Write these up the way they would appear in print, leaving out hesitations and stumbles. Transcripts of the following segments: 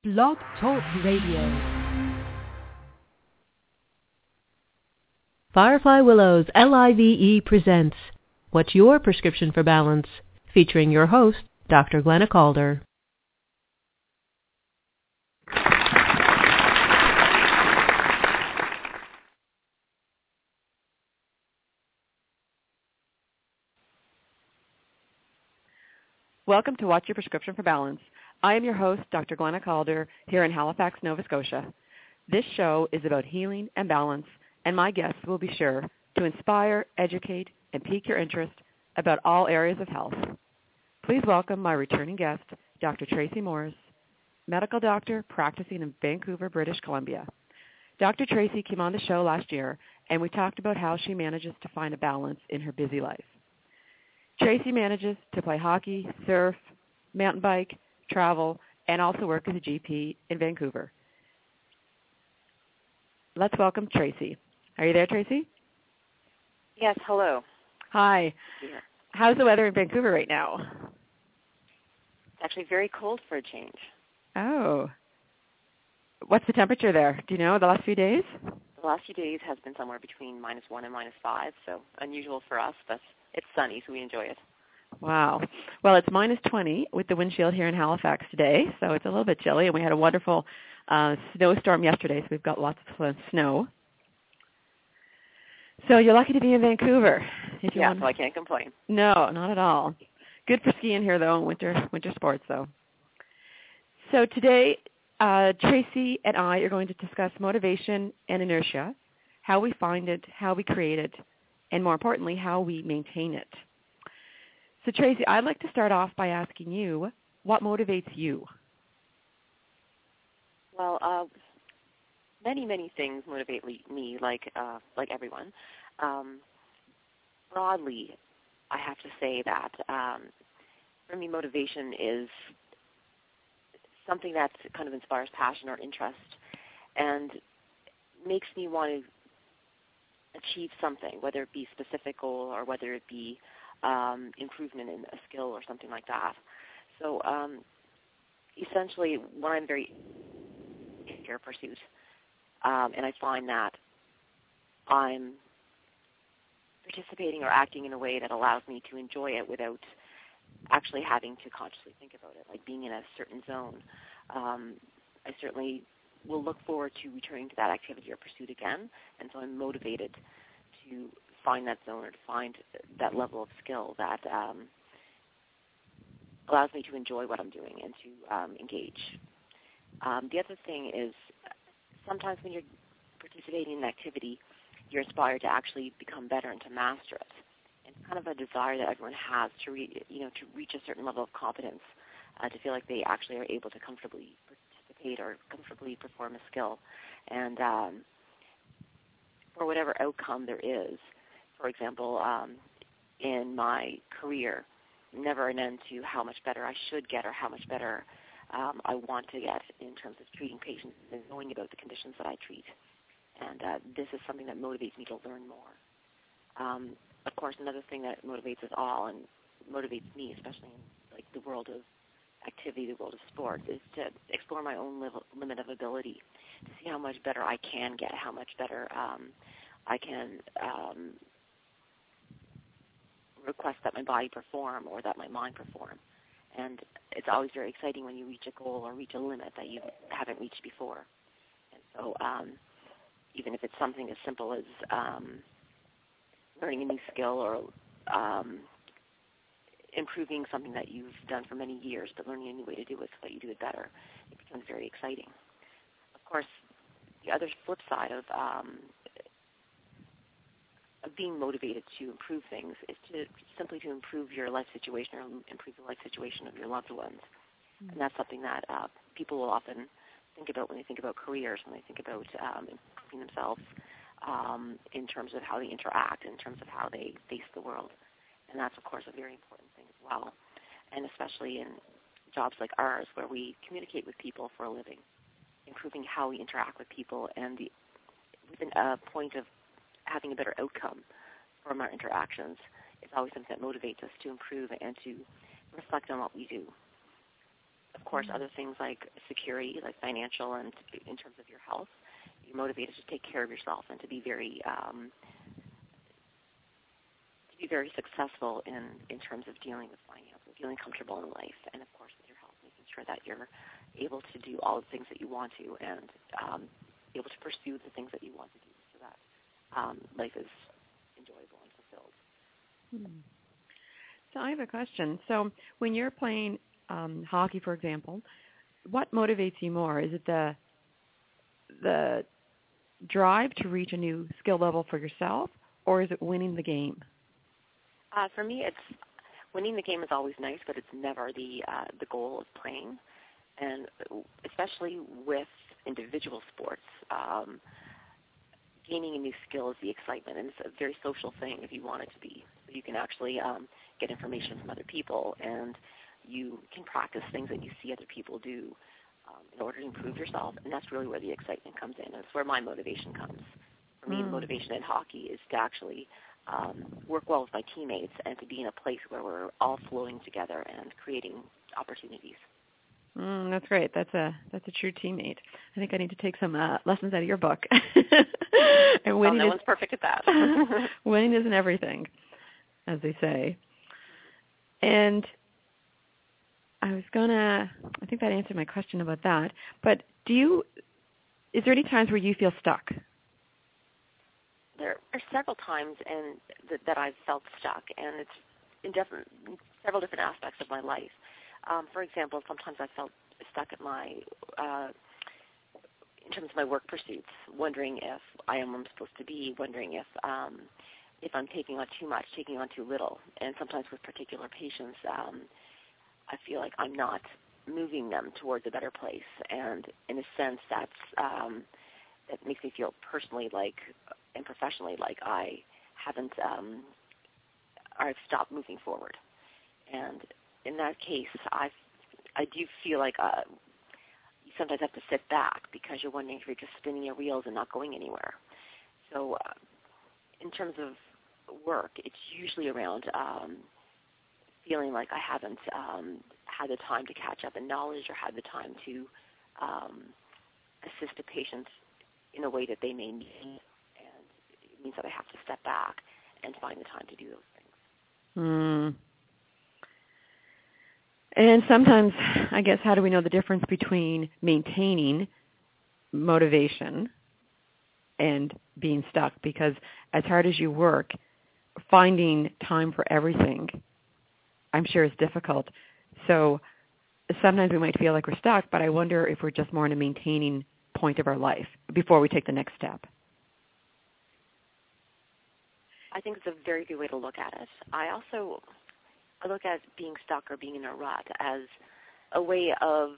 Blog Talk Radio. Firefly Willows LIVE presents What's Your Prescription for Balance? Featuring your host, Dr. Glenna Calder. Welcome to What's Your Prescription for Balance? I am your host, Dr. Glenna Calder, here in Halifax, Nova Scotia. This show is about healing and balance, and my guests will be sure to inspire, educate, and pique your interest about all areas of health. Please welcome my returning guest, Dr. Tracy Morris, medical doctor practicing in Vancouver, British Columbia. Dr. Tracy came on the show last year, and we talked about how she manages to find a balance in her busy life. Tracy manages to play hockey, surf, mountain bike, travel, and also work as a GP in Vancouver. Let's welcome Tracy. Are you there, Tracy? Yes, hello. Hi. Yeah. How's the weather in Vancouver right now? It's actually very cold for a change. Oh. What's the temperature there? Do you know, the last few days? The last few days has been somewhere between -1 and -5, so unusual for us, but it's sunny, so we enjoy it. Wow. Well, it's -20 with the wind chill here in Halifax today, so it's a little bit chilly, and we had a wonderful snowstorm yesterday, so we've got lots of snow. So you're lucky to be in Vancouver. So I can't complain. No, not at all. Good for skiing here, though, and winter sports, though. So today, Tracy and I are going to discuss motivation and inertia, how we find it, how we create it, and more importantly, how we maintain it. So, Tracy, I'd like to start off by asking you, what motivates you? Well, many things motivate me, like everyone. Broadly, I have to say that for me, motivation is something that kind of inspires passion or interest and makes me want to achieve something, whether it be specific goal or whether it be improvement in a skill or something like that. So essentially, when I'm very in your pursuit, and I find that I'm participating or acting in a way that allows me to enjoy it without actually having to consciously think about it, like being in a certain zone, I certainly will look forward to returning to that activity or pursuit again, and so I'm motivated to find that zone or to find that level of skill that allows me to enjoy what I'm doing and to engage. The other thing is sometimes when you're participating in an activity, you're inspired to actually become better and to master it. It's kind of a desire that everyone has to reach a certain level of competence, to feel like they actually are able to comfortably participate or comfortably perform a skill. And for whatever outcome there is, for example, in my career, never an end to how much better I should get or how much better I want to get in terms of treating patients and knowing about the conditions that I treat. And this is something that motivates me to learn more. Of course, another thing that motivates us all and motivates me, especially in like the world of activity, the world of sport, is to explore my own limit of ability, to see how much better I can get, how much better I can request that my body perform or that my mind perform. And it's always very exciting when you reach a goal or reach a limit that you haven't reached before. And so even if it's something as simple as learning a new skill or improving something that you've done for many years, but learning a new way to do it so that you do it better, it becomes very exciting. Of course, the other flip side of being motivated to improve things is to simply to improve your life situation or improve the life situation of your loved ones. Mm-hmm. And that's something that people will often think about when they think about careers, when they think about improving themselves in terms of how they interact, in terms of how they face the world. And that's, of course, a very important thing as well. And especially in jobs like ours where we communicate with people for a living, improving how we interact with people and with a point of having a better outcome from our interactions is always something that motivates us to improve and to reflect on what we do. of course, other things like security, like financial and in terms of your health. You're motivated to take care of yourself and to be very successful in terms of dealing with finance and feeling comfortable in life, and of course with your health, making sure that you're able to do all the things that you want to and able to pursue the things that you want to do so that life is enjoyable and fulfilled. So I have a question. So when you're playing hockey, for example, what motivates you more? Is it the drive to reach a new skill level for yourself, or is it winning the game? For me, it's winning the game is always nice, but it's never the goal of playing. And especially with individual sports, gaining a new skill is the excitement, and it's a very social thing if you want it to be. So you can actually get information from other people, and you can practice things that you see other people do in order to improve yourself, and that's really where the excitement comes in. That's where my motivation comes. For me, motivation in hockey is to actually work well with my teammates and to be in a place where we're all flowing together and creating opportunities. That's great. That's a true teammate. I think I need to take some lessons out of your book. And winning no one's perfect at that. Winning isn't everything, as they say. And I think that answered my question about that. But is there any times where you feel stuck? There are several times that I've felt stuck, and it's in several different aspects of my life. For example, sometimes I felt stuck at in terms of my work pursuits, wondering if I am where I'm supposed to be, wondering if I'm taking on too much, taking on too little. And sometimes with particular patients, I feel like I'm not moving them towards a better place. And in a sense, that makes me feel personally and professionally like I haven't, I've stopped moving forward. And in that case, I do feel like you sometimes have to sit back because you're wondering if you're just spinning your wheels and not going anywhere. So in terms of work, it's usually around feeling like I haven't had the time to catch up in knowledge or had the time to assist a patient in a way that they may need. And it means that I have to step back and find the time to do those things. And sometimes, I guess, how do we know the difference between maintaining motivation and being stuck? Because as hard as you work, finding time for everything, I'm sure is difficult. So sometimes we might feel like we're stuck, but I wonder if we're just more in a maintaining point of our life before we take the next step. I think it's a very good way to look at it. I look at being stuck or being in a rut as a way of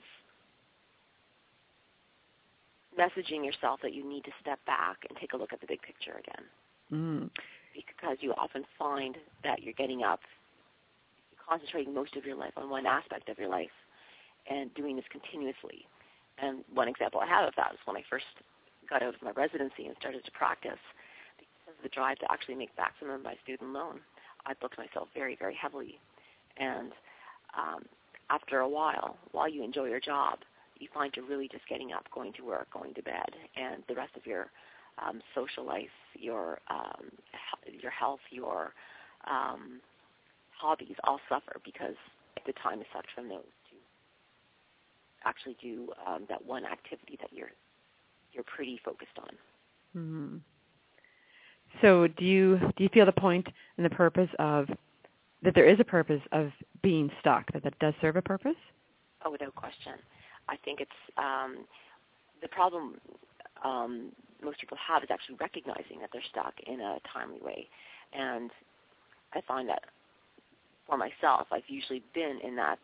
messaging yourself that you need to step back and take a look at the big picture again. Because you often find that you're getting up, concentrating most of your life on one aspect of your life and doing this continuously. And one example I have of that was when I first got out of my residency and started to practice. Because of the drive to actually make back some of my student loan, I booked myself very, very heavily. And after a while you enjoy your job, you find you're really just getting up, going to work, going to bed, and the rest of your social life, your health, your hobbies all suffer because the time is sucked from those to actually do that one activity that you're pretty focused on. Mm-hmm. So do you feel the point and the purpose of that there is a purpose of being stuck, that does serve a purpose? Oh, without question. I think it's the problem most people have is actually recognizing that they're stuck in a timely way. And I find that for myself, I've usually been in that,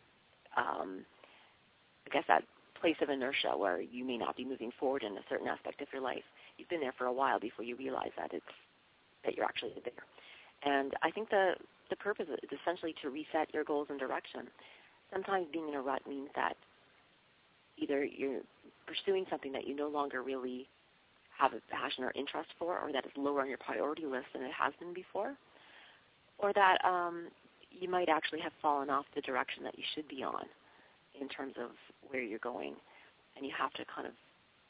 that place of inertia where you may not be moving forward in a certain aspect of your life. You've been there for a while before you realize that you're actually there. And I think the purpose is essentially to reset your goals and direction. Sometimes being in a rut means that either you're pursuing something that you no longer really have a passion or interest for, or that is lower on your priority list than it has been before, or that you might actually have fallen off the direction that you should be on in terms of where you're going, and you have to kind of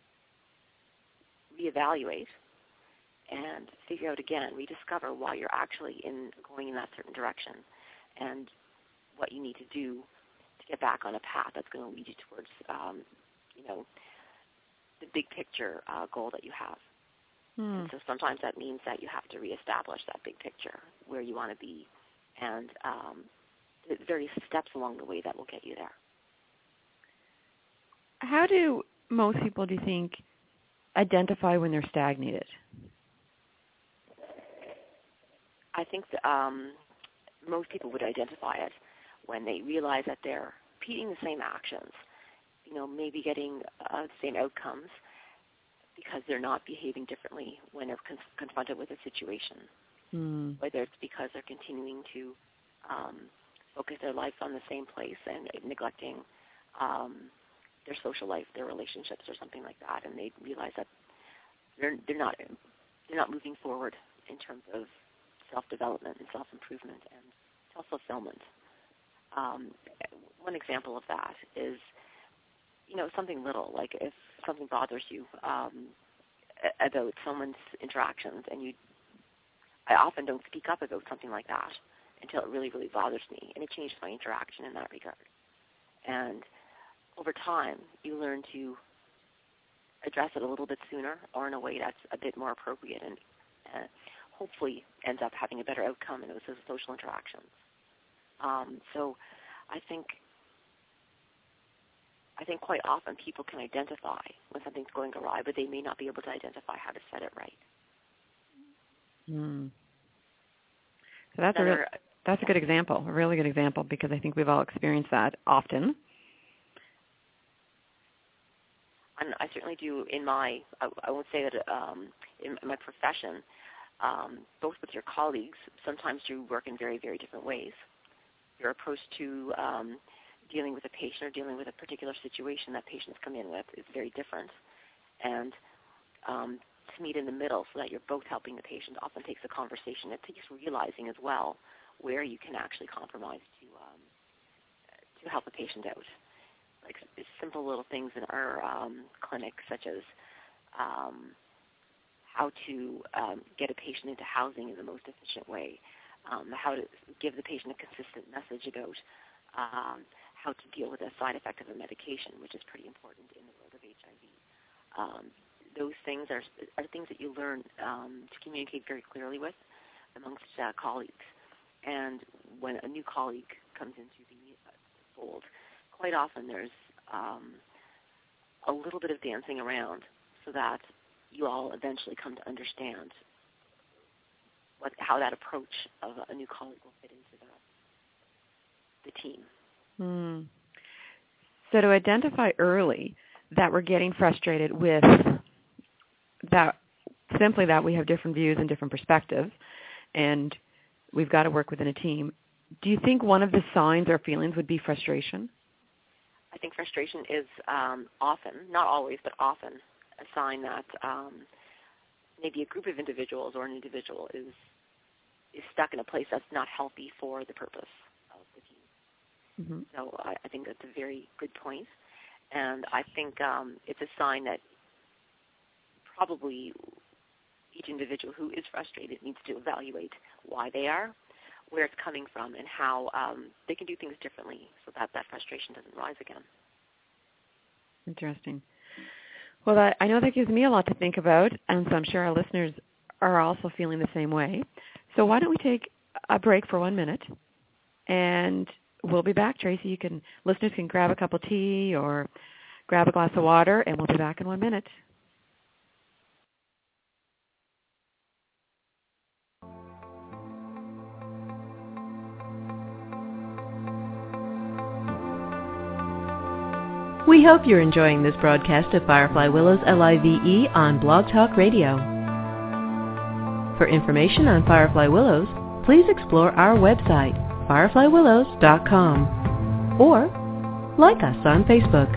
reevaluate and figure out again, rediscover why you're actually going in that certain direction, and what you need to do to get back on a path that's going to lead you towards, the big picture goal that you have. And so sometimes that means that you have to reestablish that big picture, where you want to be, and the various steps along the way that will get you there. How do most people, do you think, identify when they're stagnated? I think that, most people would identify it when they realize that they're repeating the same actions, maybe getting the same outcomes, because they're not behaving differently when they're confronted with a situation, whether it's because they're continuing to focus their life on the same place and neglecting their social life, their relationships, or something like that, and they realize that they're not moving forward in terms of self-development and self-improvement and self-fulfillment. One example of that is, something little, like if something bothers you about someone's interactions, and I often don't speak up about something like that until it really, really bothers me, and it changes my interaction in that regard. And over time, you learn to address it a little bit sooner, or in a way that's a bit more appropriate, and hopefully ends up having a better outcome in those social interactions. So I think quite often people can identify when something's going awry, but they may not be able to identify how to set it right. So that's a good example, a really good example, because I think we've all experienced that often. And I certainly do I won't say that in my profession, both with your colleagues, sometimes you work in very, very different ways. Your approach to dealing with a patient or dealing with a particular situation that patients come in with is very different. And to meet in the middle so that you're both helping the patient often takes a conversation. It takes realizing as well where you can actually compromise to help the patient out. Like simple little things in our clinic, such as how to get a patient into housing in the most efficient way, how to give the patient a consistent message about how to deal with a side effect of a medication, which is pretty important in the world of HIV. Those things are things that you learn to communicate very clearly with amongst colleagues. And when a new colleague comes into the fold, quite often there's a little bit of dancing around so that you all eventually come to understand how that approach of a new colleague will fit into the team. So to identify early that we're getting frustrated with that, simply that we have different views and different perspectives, and we've got to work within a team. Do you think one of the signs or feelings would be frustration? I think frustration is often, not always, but often, a sign that maybe a group of individuals or an individual is stuck in a place that's not healthy for the purpose of the team. So I think that's a very good point. And I think it's a sign that probably each individual who is frustrated needs to evaluate why they are, where it's coming from, and how they can do things differently so that frustration doesn't rise again. Interesting. Well, I know that gives me a lot to think about, and so I'm sure our listeners are also feeling the same way. So why don't we take a break for 1 minute, and we'll be back. Tracy, listeners can grab a cup of tea or grab a glass of water, and we'll be back in 1 minute. We hope you're enjoying this broadcast of Firefly Willows LIVE on Blog Talk Radio. For information on Firefly Willows, please explore our website, fireflywillows.com, or like us on Facebook.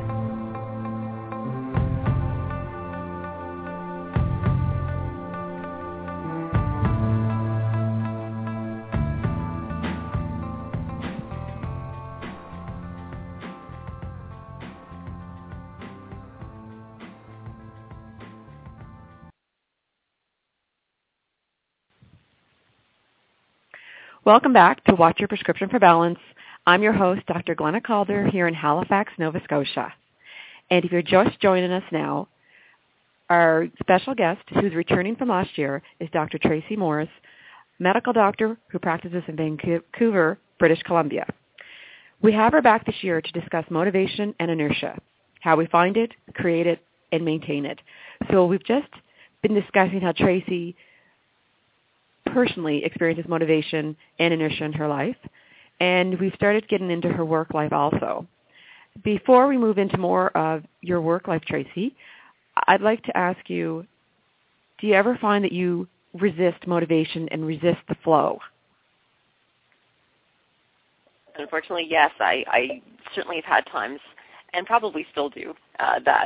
Welcome back to Watch Your Prescription for Balance. I'm your host, Dr. Glenna Calder, here in Halifax, Nova Scotia. And if you're just joining us now, our special guest, who's returning from last year, is Dr. Tracy Morris, medical doctor who practices in Vancouver, British Columbia. We have her back this year to discuss motivation and inertia, how we find it, create it, and maintain it. So we've just been discussing how Tracy personally experiences motivation and inertia in her life, and we've started getting into her work life also. Before we move into more of your work life, Tracy, I'd like to ask you, do you ever find that you resist motivation and resist the flow? Unfortunately, yes. I certainly have had times, and probably still do, that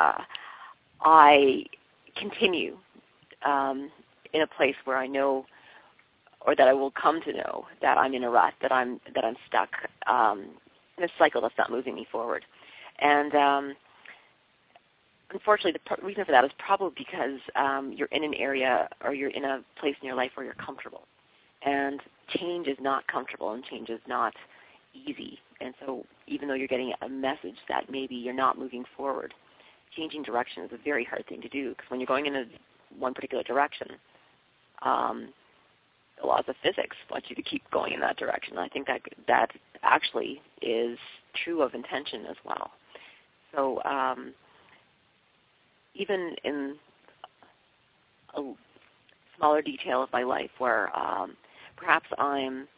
I continue in a place where I know, or that I will come to know, that I'm in a rut, that I'm stuck in a cycle that's not moving me forward. And unfortunately, the reason for that is probably because you're in an area or you're in a place in your life where you're comfortable. And change is not comfortable and change is not easy. And so even though you're getting a message that maybe you're not moving forward, changing direction is a very hard thing to do, because when you're going in one particular direction, the laws of physics want you to keep going in that direction. I think that actually is true of intention as well. So even in a smaller detail of my life where perhaps I'm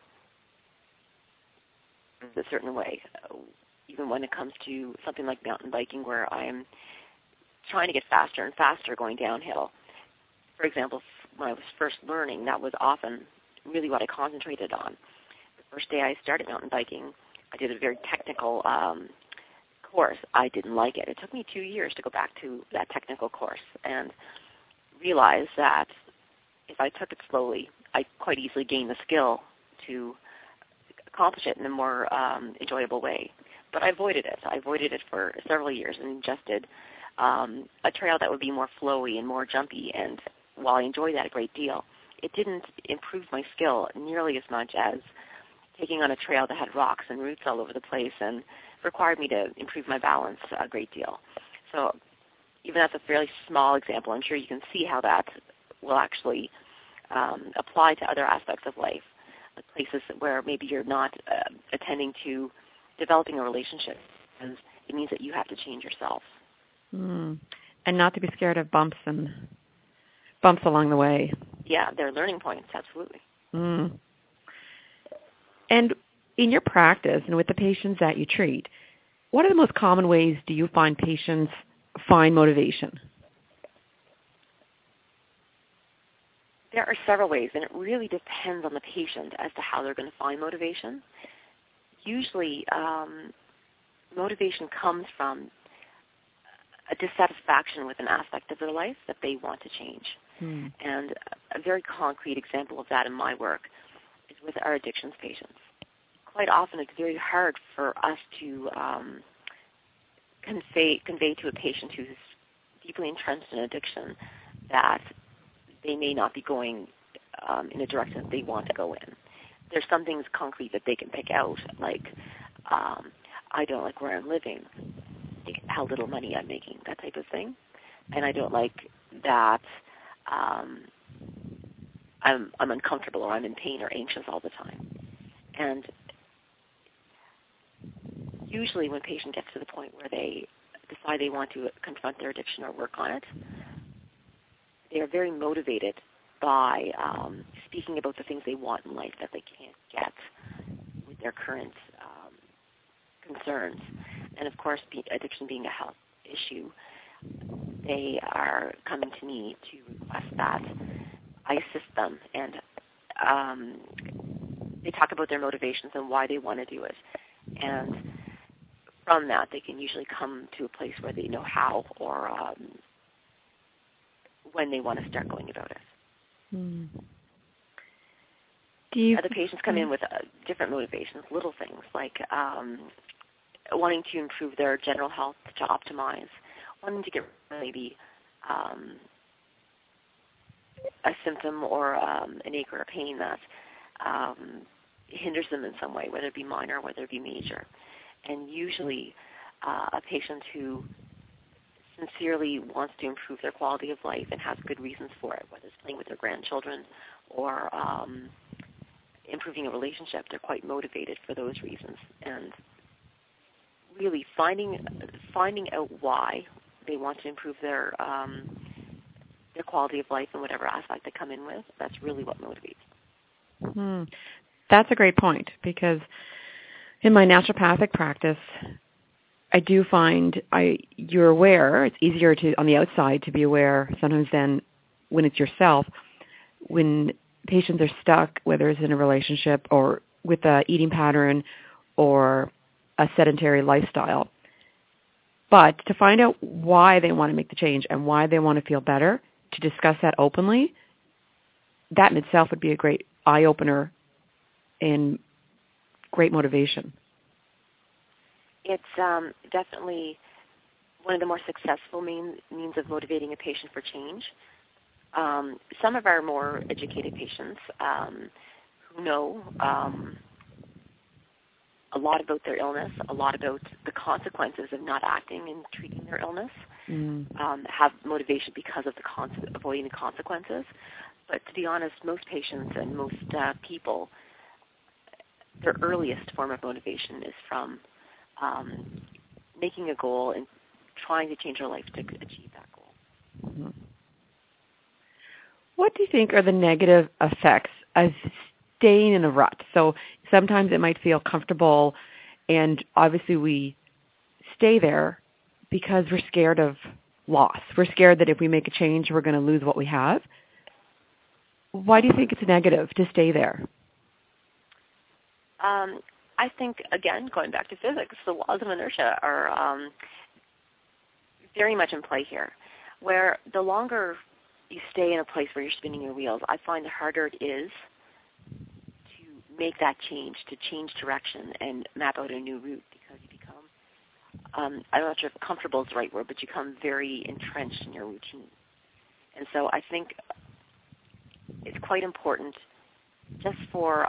a certain way, even when it comes to something like mountain biking, where I'm trying to get faster and faster going downhill. For example, when I was first learning, that was often really what I concentrated on. The first day I started mountain biking, I did a very technical course. I didn't like it. It took me 2 years to go back to that technical course and realize that if I took it slowly, I quite easily gained the skill to accomplish it in a more enjoyable way. But I avoided it. I avoided it for several years and just did a trail that would be more flowy and more jumpy. And while I enjoyed that a great deal, it didn't improve my skill nearly as much as taking on a trail that had rocks and roots all over the place and required me to improve my balance a great deal. So even that's a fairly small example. I'm sure you can see how that will actually apply to other aspects of life, like places where maybe you're not attending to developing a relationship, because it means that you have to change yourself. And not to be scared of bumps along the way. Yeah, they're learning points, absolutely. And in your practice and with the patients that you treat, what are the most common ways do you find patients find motivation? There are several ways, and it really depends on the patient as to how they're going to find motivation. Usually, motivation comes from a dissatisfaction with an aspect of their life that they want to change. And a very concrete example of that in my work is with our addictions patients. Quite often it's very hard for us to convey to a patient who's deeply entrenched in addiction that they may not be going in a direction that they want to go in. There's some things concrete that they can pick out, like I don't like where I'm living, like how little money I'm making, that type of thing. And I don't like that I'm uncomfortable or I'm in pain or anxious all the time. And usually when a patient gets to the point where they decide they want to confront their addiction or work on it, they are very motivated by speaking about the things they want in life that they can't get with their current concerns. And of course, addiction being a health issue, they are coming to me to request that I assist them, and they talk about their motivations and why they want to do it. And from that, they can usually come to a place where they know how or when they want to start going about it. Other patients come in with different motivations, little things like wanting to improve their general health to optimize, wanting to get maybe a symptom or an ache or a pain that hinders them in some way, whether it be minor or whether it be major. And usually a patient who sincerely wants to improve their quality of life and has good reasons for it, whether it's playing with their grandchildren or improving a relationship, they're quite motivated for those reasons. And really finding out why they want to improve their quality of life in whatever aspect they come in with, that's really what motivates. That's a great point, because in my naturopathic practice, I do find you're aware. It's easier to on the outside to be aware sometimes than when it's yourself. When patients are stuck, whether it's in a relationship or with an eating pattern or a sedentary lifestyle, but to find out why they want to make the change and why they want to feel better, to discuss that openly, that in itself would be a great eye-opener and great motivation. It's definitely one of the more successful means of motivating a patient for change. Some of our more educated patients who know a lot about their illness, a lot about the consequences of not acting and treating their illness, have motivation because of avoiding the consequences. But to be honest, most patients and most people, their earliest form of motivation is from making a goal and trying to change their life to achieve that goal. Mm-hmm. What do you think are the negative effects of staying in a rut? So sometimes it might feel comfortable, and obviously we stay there because we're scared of loss. We're scared that if we make a change, we're going to lose what we have. Why do you think it's negative to stay there? I think, again, going back to physics, the laws of inertia are very much in play here, where the longer you stay in a place where you're spinning your wheels, I find the harder it is to make that change, to change direction and map out a new route, because you become, I'm not sure if comfortable is the right word, but you become very entrenched in your routine. And so I think it's quite important just for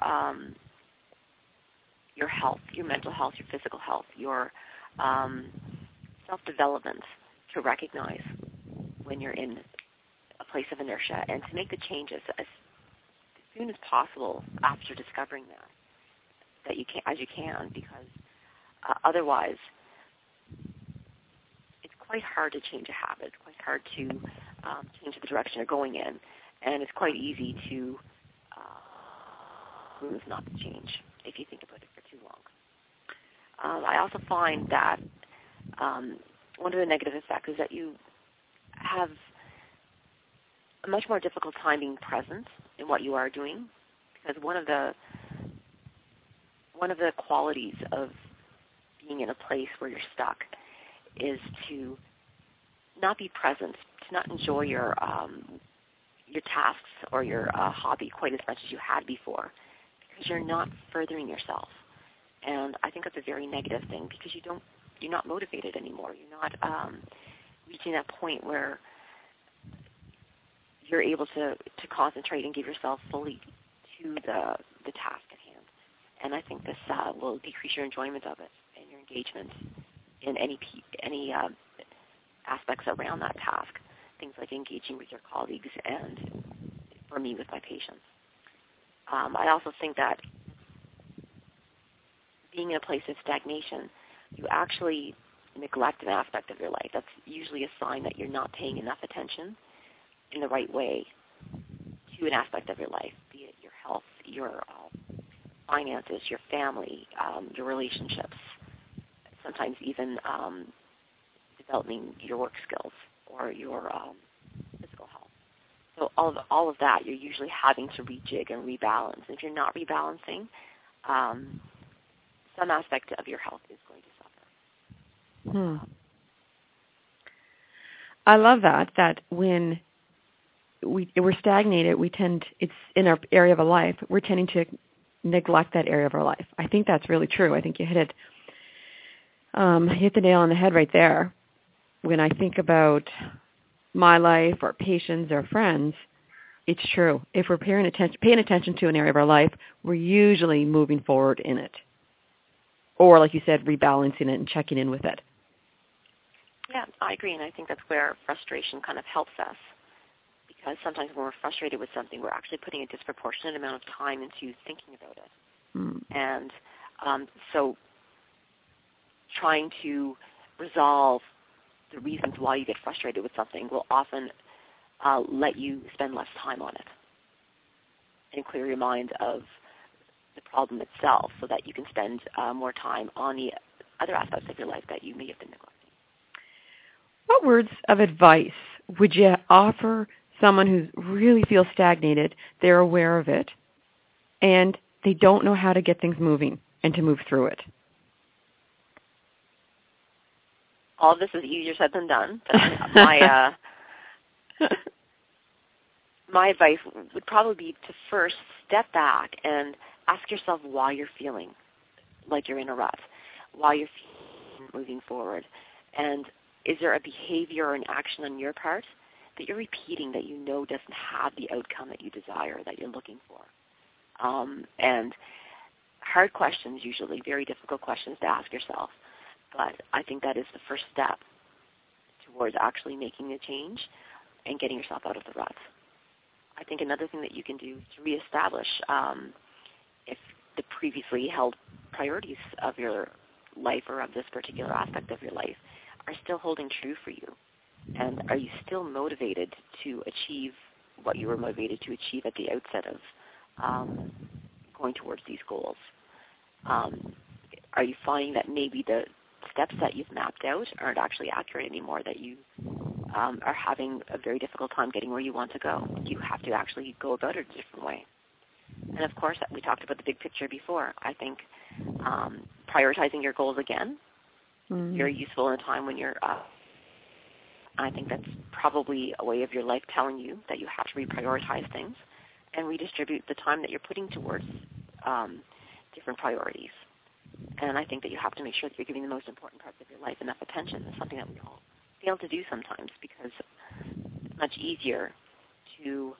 your health, your mental health, your physical health, your self-development, to recognize when you're in a place of inertia and to make the changes as soon as possible after discovering that you can, as you can, because otherwise it's quite hard to change a habit. It's quite hard to change the direction you're going in, and it's quite easy to choose not to change if you think about it for too long. I also find that one of the negative effects is that you have a much more difficult time being present in what you are doing, because one of the qualities of being in a place where you're stuck is to not be present, to not enjoy your tasks or your hobby quite as much as you had before, because you're not furthering yourself. And I think that's a very negative thing, because you're not motivated anymore. You're not reaching that point where you're able to concentrate and give yourself fully to the task at hand. And I think this will decrease your enjoyment of it and your engagement in any aspects around that task, things like engaging with your colleagues and, for me, with my patients. I also think that being in a place of stagnation, you actually neglect an aspect of your life. That's usually a sign that you're not paying enough attention in the right way to an aspect of your life, be it your health, your finances, your family, your relationships, sometimes even developing your work skills or your physical health. So all of that, you're usually having to rejig and rebalance. If you're not rebalancing, some aspect of your health is going to suffer. I love that when we're stagnated, it's in our area of our life, we're tending to neglect that area of our life. I think that's really true. I think you hit the nail on the head right there. When I think about my life or patients or friends, it's true. If we're paying attention to an area of our life, we're usually moving forward in it. Or, like you said, rebalancing it and checking in with it. Yeah, I agree, and I think that's where frustration kind of helps us. Because sometimes when we're frustrated with something, we're actually putting a disproportionate amount of time into thinking about it. And so trying to resolve the reasons why you get frustrated with something will often let you spend less time on it and clear your mind of the problem itself so that you can spend more time on the other aspects of your life that you may have been neglecting. What words of advice would you offer someone who really feels stagnated, they're aware of it, and they don't know how to get things moving and to move through it? All of this is easier said than done. But my advice would probably be to first step back and ask yourself why you're feeling like you're in a rut, why you're moving forward, and is there a behavior or an action on your part that you're repeating that you know doesn't have the outcome that you desire, that you're looking for? And hard questions, usually, very difficult questions to ask yourself. But I think that is the first step towards actually making a change and getting yourself out of the rut. I think another thing that you can do is to reestablish if the previously held priorities of your life or of this particular aspect of your life are still holding true for you. And are you still motivated to achieve what you were motivated to achieve at the outset of going towards these goals? Are you finding that maybe the steps that you've mapped out aren't actually accurate anymore, that you are having a very difficult time getting where you want to go? You have to actually go about it a different way. And, of course, we talked about the big picture before. I think prioritizing your goals again, very useful in a time when you're I think that's probably a way of your life telling you that you have to reprioritize things and redistribute the time that you're putting towards different priorities. And I think that you have to make sure that you're giving the most important parts of your life enough attention. It's something that we all fail to do sometimes because it's much easier to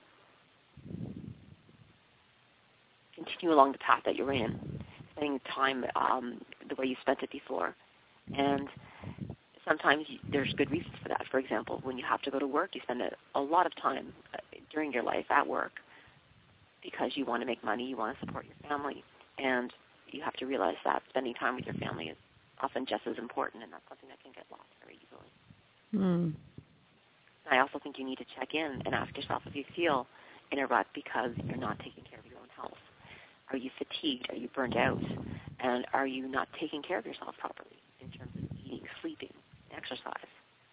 continue along the path that you're in, spending time the way you spent it before. And sometimes there's good reasons for that. For example, when you have to go to work, you spend a lot of time during your life at work because you want to make money, you want to support your family, and you have to realize that spending time with your family is often just as important, and that's something that can get lost very easily. I also think you need to check in and ask yourself if you feel in a rut because you're not taking care of your own health. Are you fatigued? Are you burned out? And are you not taking care of yourself properly in terms of eating, sleeping, exercise?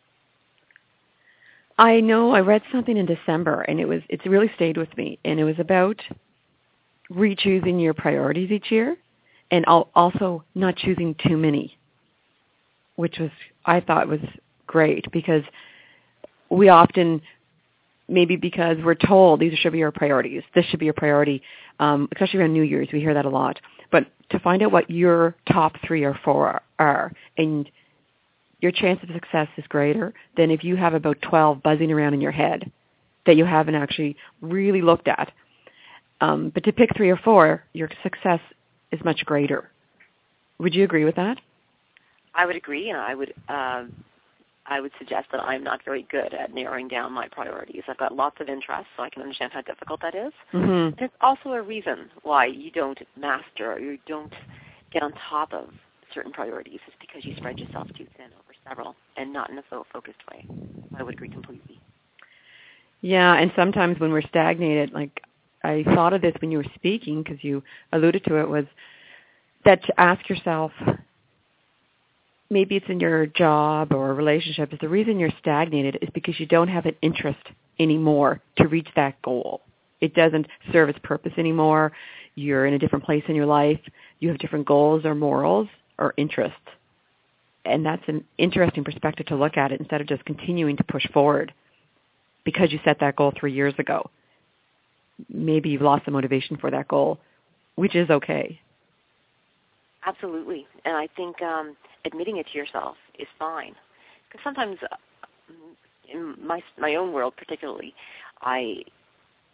I know I read something in December, and it's really stayed with me, and it was about re-choosing your priorities each year and also not choosing too many, which I thought was great because we often, maybe because we're told these should be your priorities, this should be your priority, especially around New Year's, we hear that a lot. But to find out what your top 3 or 4 are, and your chance of success is greater than if you have about 12 buzzing around in your head that you haven't actually really looked at. But to pick 3 or 4, your success is much greater. Would you agree with that? I would agree, and I would suggest that I'm not very good at narrowing down my priorities. I've got lots of interests, so I can understand how difficult that is. And it's also a reason why you don't master or you don't get on top of certain priorities. It's because you spread yourself too thin over several and not in a so focused way. I would agree completely. Yeah, and sometimes when we're stagnated, like I thought of this when you were speaking because you alluded to it, was that to ask yourself, maybe it's in your job or relationship, is the reason you're stagnated is because you don't have an interest anymore to reach that goal. It doesn't serve its purpose anymore. You're in a different place in your life. You have different goals or morals or interests. And that's an interesting perspective to look at it instead of just continuing to push forward because you set that goal 3 years ago. Maybe you've lost the motivation for that goal, which is okay. Absolutely. And I think admitting it to yourself is fine. Because sometimes, in my own world particularly, I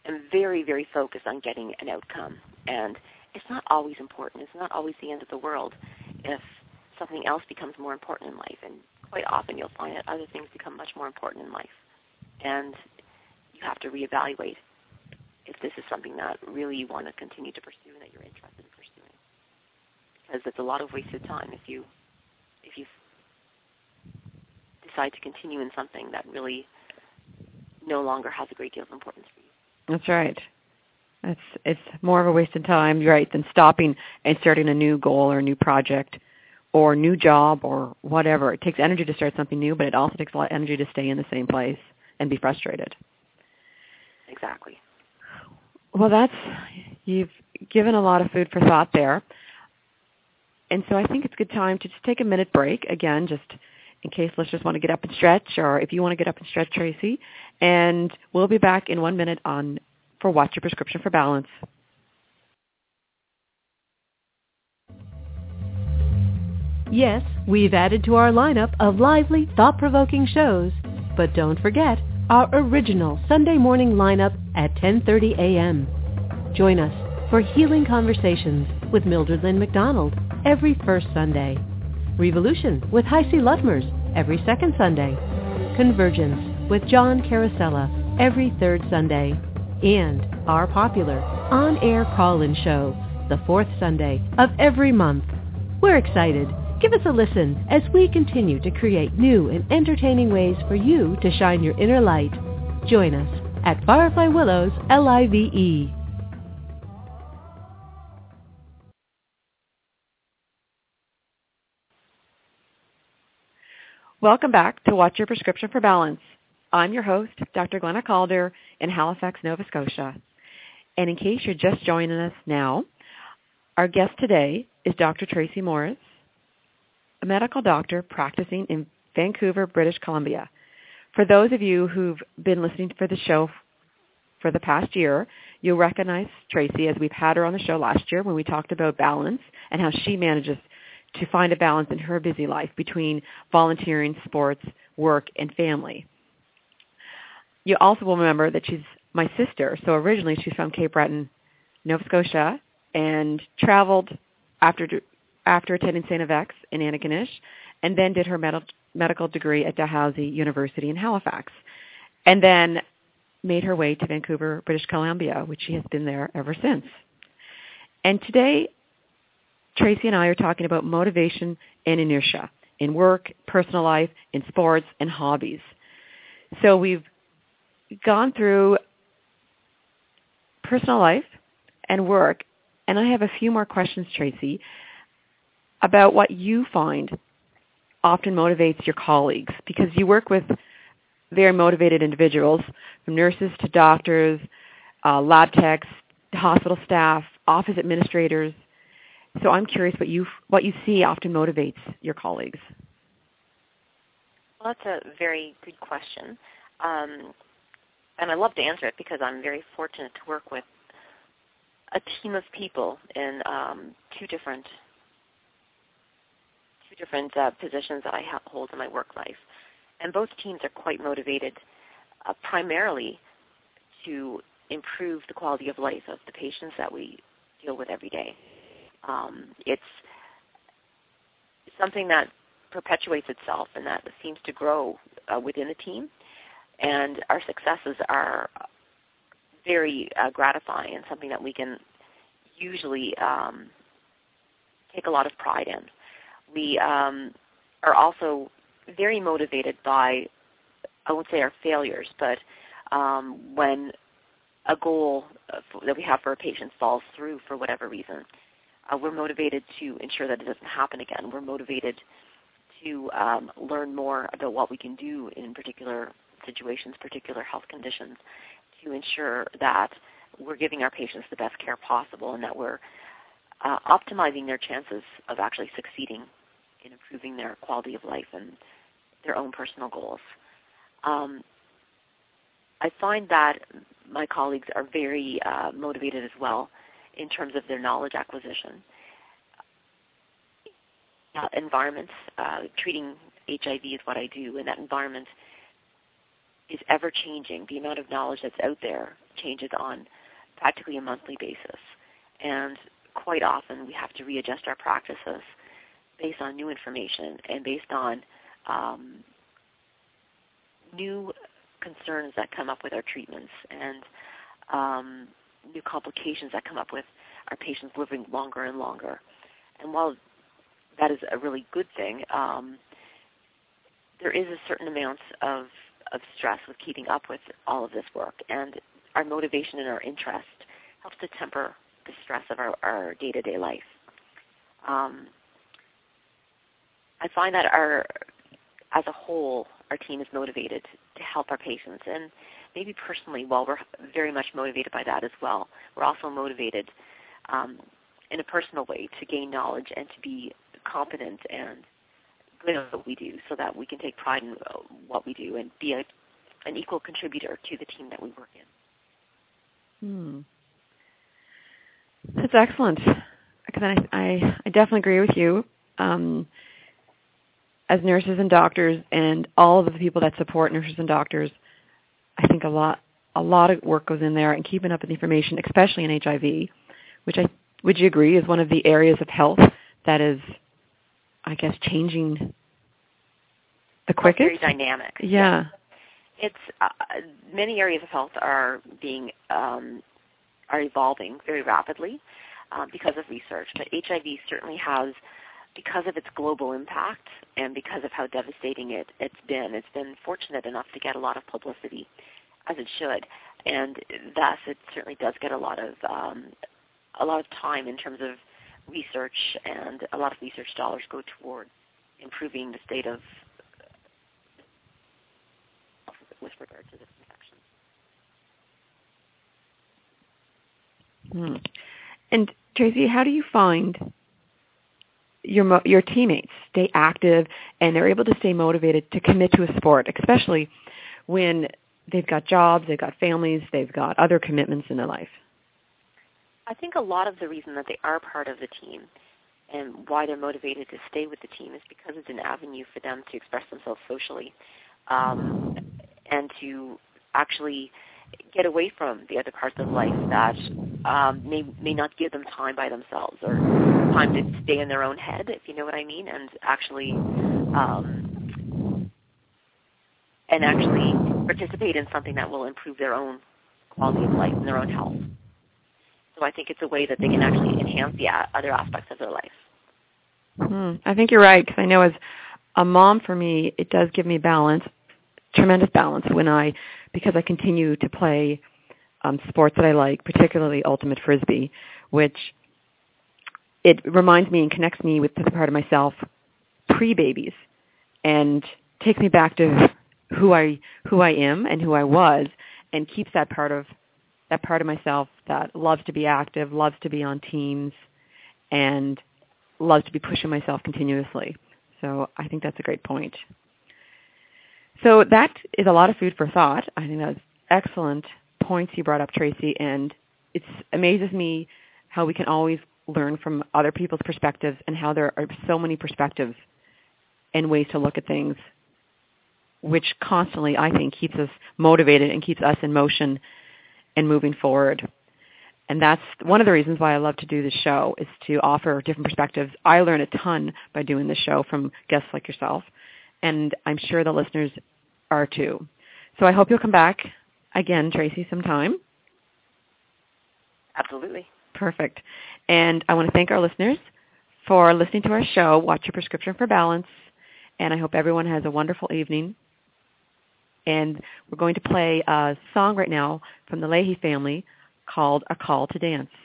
am very, very focused on getting an outcome. And it's not always important. It's not always the end of the world if something else becomes more important in life. And quite often you'll find that other things become much more important in life. And you have to reevaluate if this is something that really you want to continue to pursue and that you're interested in pursuing. Because it's a lot of wasted time if you decide to continue in something that really no longer has a great deal of importance for you. That's right. It's more of a waste of time, right, than stopping and starting a new goal or a new project or a new job or whatever. It takes energy to start something new, but it also takes a lot of energy to stay in the same place and be frustrated. Exactly. Well, you've given a lot of food for thought there. And so I think it's a good time to just take a minute break, again, just in case listeners want to get up and stretch, or if you want to get up and stretch, Tracy. And we'll be back in 1 minute for What's Your Prescription for Balance. Yes, we've added to our lineup of lively, thought-provoking shows. But don't forget our original Sunday morning lineup at 10:30 a.m. Join us for Healing Conversations with Mildred Lynn McDonald every first Sunday. Revolution with Heisey Ludmers every second Sunday. Convergence with John Carosella every third Sunday. And our popular on-air call-in show the fourth Sunday of every month. We're excited. Give us a listen as we continue to create new and entertaining ways for you to shine your inner light. Join us at Firefly Willows LIVE. Welcome back to What's Your Prescription for Balance. I'm your host, Dr. Glenna Calder in Halifax, Nova Scotia. And in case you're just joining us now, our guest today is Dr. Tracy Morris, a medical doctor practicing in Vancouver, British Columbia. For those of you who've been listening for the show for the past year, you'll recognize Tracy as we've had her on the show last year when we talked about balance and how she manages to find a balance in her busy life between volunteering, sports, work, and family. You also will remember that she's my sister. So originally she's from Cape Breton, Nova Scotia, and traveled after attending St. FX in Antigonish, and then did her medical degree at Dalhousie University in Halifax, and then made her way to Vancouver, British Columbia, which she has been there ever since. And today, Tracy and I are talking about motivation and inertia in work, personal life, in sports, and hobbies. So we've gone through personal life and work, and I have a few more questions, Tracy, about what you find often motivates your colleagues, because you work with very motivated individuals, from nurses to doctors, lab techs, hospital staff, office administrators. So I'm curious what you see often motivates your colleagues. Well, that's a very good question. And I love to answer it because I'm very fortunate to work with a team of people in two different positions that I hold in my work life. And both teams are quite motivated primarily to improve the quality of life of the patients that we deal with every day. It's something that perpetuates itself and that seems to grow within the team. And our successes are very gratifying and something that we can usually take a lot of pride in. We are also very motivated by, I won't say our failures, but when a goal that we have for a patient falls through for whatever reason, we're motivated to ensure that it doesn't happen again. We're motivated to learn more about what we can do in particular situations, particular health conditions, to ensure that we're giving our patients the best care possible and that we're optimizing their chances of actually succeeding in improving their quality of life and their own personal goals. I find that my colleagues are very motivated as well in terms of their knowledge acquisition. Environments, treating HIV is what I do, and that environment is ever changing. The amount of knowledge that's out there changes on practically a monthly basis. And quite often we have to readjust our practices based on new information and based on new concerns that come up with our treatments and new complications that come up with our patients living longer and longer. And while that is a really good thing, there is a certain amount of stress with keeping up with all of this work, and our motivation and our interest helps to temper the stress of our day-to-day life. I find that as a whole, our team is motivated to help our patients, and maybe personally, while we're very much motivated by that as well, we're also motivated in a personal way to gain knowledge and to be competent and good at what we do so that we can take pride in what we do and be an equal contributor to the team that we work in. That's excellent, because I definitely agree with you. As nurses and doctors and all of the people that support nurses and doctors, I think a lot of work goes in there and keeping up with information, especially in HIV, which would you agree is one of the areas of health that is, I guess, changing the quickest? Very dynamic. Yeah. It's many areas of health are evolving very rapidly because of research, but HIV certainly has, because of its global impact and because of how devastating it's been fortunate enough to get a lot of publicity, as it should, and thus it certainly does get a lot of time in terms of research, and a lot of research dollars go toward improving the state of with regard to this infection. And Tracy, how do you find your teammates stay active and they're able to stay motivated to commit to a sport, especially when they've got jobs, they've got families, they've got other commitments in their life? I think a lot of the reason that they are part of the team and why they're motivated to stay with the team is because it's an avenue for them to express themselves socially and to actually get away from the other parts of life that may not give them time by themselves or time to stay in their own head, if you know what I mean, and actually participate in something that will improve their own quality of life and their own health. So I think it's a way that they can actually enhance the other aspects of their life. I think you're right, because I know as a mom, for me, it does give me balance, tremendous balance, because I continue to play sports that I like, particularly ultimate frisbee, which it reminds me and connects me with this part of myself pre-babies and takes me back to who I am and who I was, and keeps that part of myself that loves to be active, loves to be on teams, and loves to be pushing myself continuously. So I think that's a great point. So that is a lot of food for thought. I think that's excellent points you brought up, Tracy, and it amazes me how we can always learn from other people's perspectives and how there are so many perspectives and ways to look at things, which constantly, I think, keeps us motivated and keeps us in motion and moving forward. And that's one of the reasons why I love to do this show, is to offer different perspectives. I learn a ton by doing this show from guests like yourself, and I'm sure the listeners are too. So I hope you'll come back again, Tracy, sometime. Absolutely. Perfect. And I want to thank our listeners for listening to our show, Watch Your Prescription for Balance, and I hope everyone has a wonderful evening. And we're going to play a song right now from the Leahy family called A Call to Dance.